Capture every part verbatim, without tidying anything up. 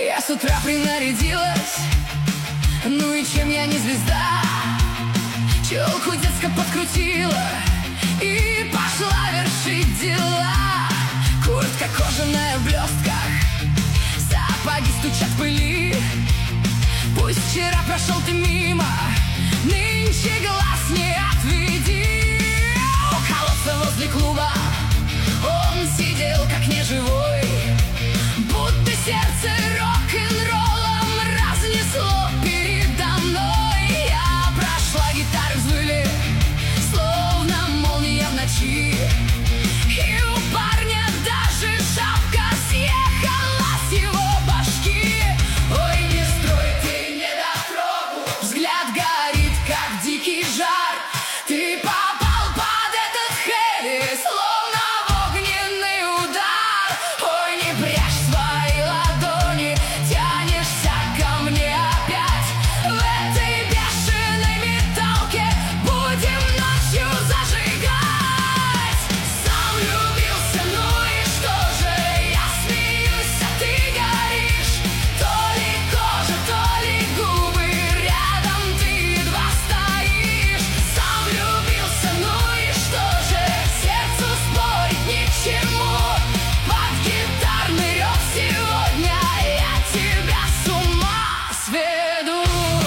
Я с утра принарядилась, ну и чем я не звезда? Челку детско подкрутила и пошла вершить дела. Куртка кожаная в блестках, сапоги стучат в пыли. Пусть вчера прошел ты мимо, нынче глаз не отведи. У колодца возле клуба он сидел как неживой, будто сердце рок-н-роллом разнесло передо мной. Я прошла, гитары взвыли, словно молния в ночи, и у парня даже шапка съехала с его башки. Ой, не строй ты недотрогу, взгляд горит, как дикий жар. Ты попал под этот хэви, словно в огненный удар. Ой, не прячь свои ладони, тянешься ко мне опять. В этой бешеной металке будем ночью зажигать. Сам влюбился, ну и что же? Я смеюсь, а ты горишь. То ли кожа, то ли губы, рядом ты едва стоишь. Сам влюбился, ну и что же? Сердцу спорить ни к чему. Под гитарный рев сегодня я тебя с ума сведу.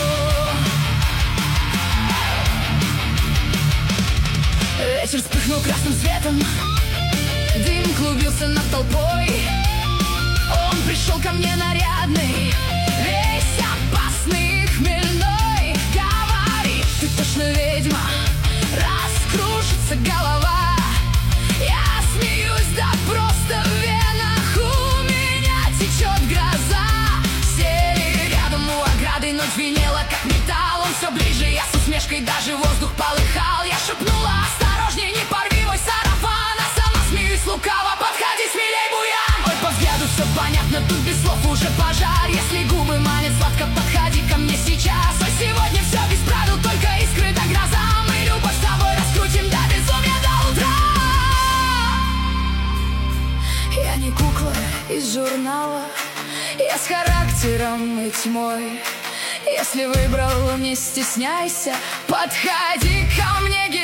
Вечер вспыхнул красным светом, дым клубился над толпой. Он пришел ко мне нарядный, весь опасный и хмельной. Говорит, ты точно ведьма, раскружится голова. Я смеюсь, да просто в венах у меня течет гроза. Сели рядом у ограды, ночь звенела как металл. Он все ближе, я с усмешкой, даже воздух полыхал. Я шепнула, осторожней, не порви мой сарафан. А сама смеюсь лукаво, подходи смелей, буян. Ой, по взгляду все понятно, тут без слов уже пожар. Если губы манят сладко, подходи ко мне сейчас. Ой, сегодня все без правил, только искры да гроза. Мы любовь с тобой раскрутим до безумия до утра. Я не кукла из журнала, я с характером и тьмой. Если выбрал, не стесняйся, подходи ко мне,